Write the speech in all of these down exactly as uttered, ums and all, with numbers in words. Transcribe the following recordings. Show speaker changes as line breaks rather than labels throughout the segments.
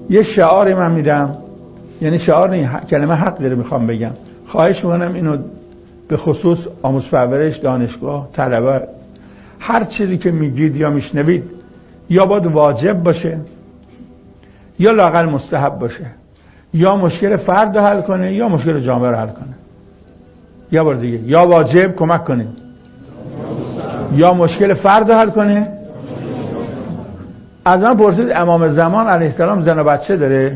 یه شعاری من میدم، یعنی شعار نه، کلمه حق داره میخوام بگم. خواهش میکنم اینو به خصوص آموزش پرورش، دانشگاه، طلبه، هر چیزی که میگید یا میشنوید یا باید واجب باشه یا لااقل مستحب باشه، یا مشکل فرد رو حل کنه یا مشکل جامعه رو حل کنه. یا بار دیگه، یا واجب کمک کنه یا مشکل فرد رو حل کنه. از من پرسید امام زمان علیه السلام زن و بچه داره؟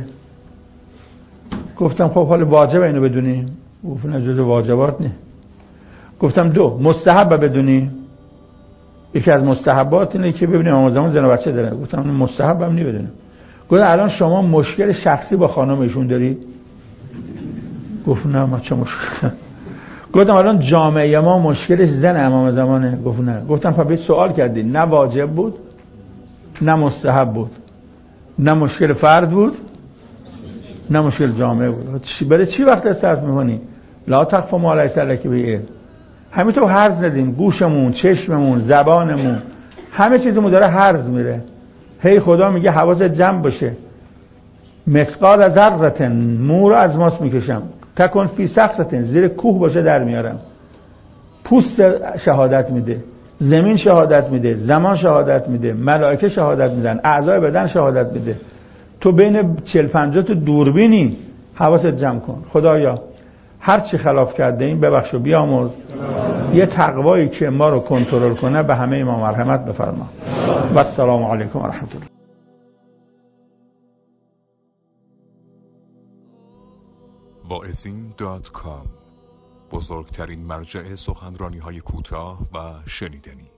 گفتم خب حال واجب اینو بدونیم. گفتن جز واجبات نه. گفتم دو مستحب بدونی. یکی از مستحبات اینه که ببینیم امام زمان زن و بچه داره. گفتم مستحب هم نمیدونم. گفتم الان شما مشکل شخصی با خانم ایشون داری؟ گفت نه ما چه مشکل. گفتم الان جامعه ما مشکلش زن امام زمانه؟ گفت نه. گفتم خب سوال کردی، نه واجب بود نه مستحب بود نه مشکل فرد بود نه مشکل جامعه بود. برای چی وقت استرس می‌کنی؟ لا تخف ما لیس لک به علم. همینطور هرز ندیم، گوشمون، چشممون، زبانمون، همه چیزمون داره هرز میره. هی خدا میگه حواست جمع باشه. مثقال ذره مو رو از ماست میکشم، تکن فی صخره، زیر کوه باشه در میارم. پوست شهادت میده، زمین شهادت میده، زمان شهادت میده، ملائکه شهادت میدن، اعضای بدن شهادت میده. تو بین چهل پنجاه تا دوربینی، حواست جمع کن. خدایا هر چی خلاف کرده این ببخش و بیامرز. یه تقوایی که ما رو کنترل کنه به همه ما مرحمت بفرما. و السلام علیکم و رحمت الله.
واعظین دات کام، بزرگترین مرجع سخنرانی های کوتاه و شنیدنی.